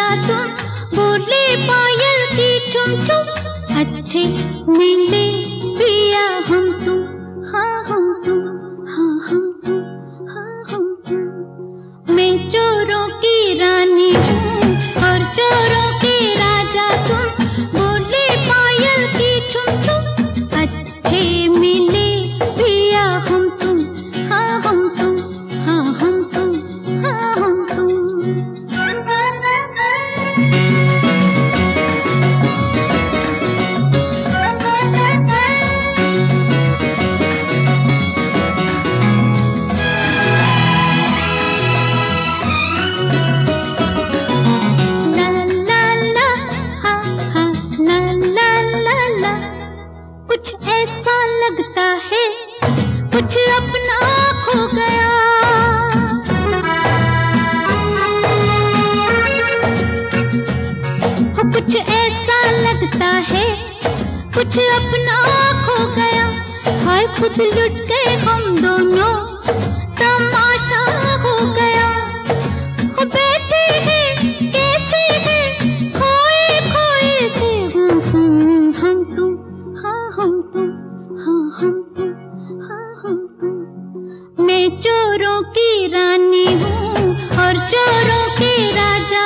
राजा तुम, बोले पायल की चुम चुम। अच्छे मिले पिया हम तुम, हाँ हम तुम, हाँ हम तुम, हाँ हम तुम। मैं चोरों की रानी हूँ और चोरों के राजा तुम, बोले पायल की चुम चुम। अच्छे मिले पिया हम तुम, हाँ हम तुम, हाँ हम तुम, हाँ हम तुम। कुछ ऐसा लगता है कुछ अपना खो गया, कुछ ऐसा लगता है कुछ अपना खो गया। हाय खुद लुट गए हम दोनों, तमाशा हो गया। बैठे हैं कैसे हैं खोए खोए से गुमसुम, हम तुम, हाँ हम तुम, हाँ हम तुम, हाँ हम तुम। मैं चोरों की रानी हूँ और चोरों के राजा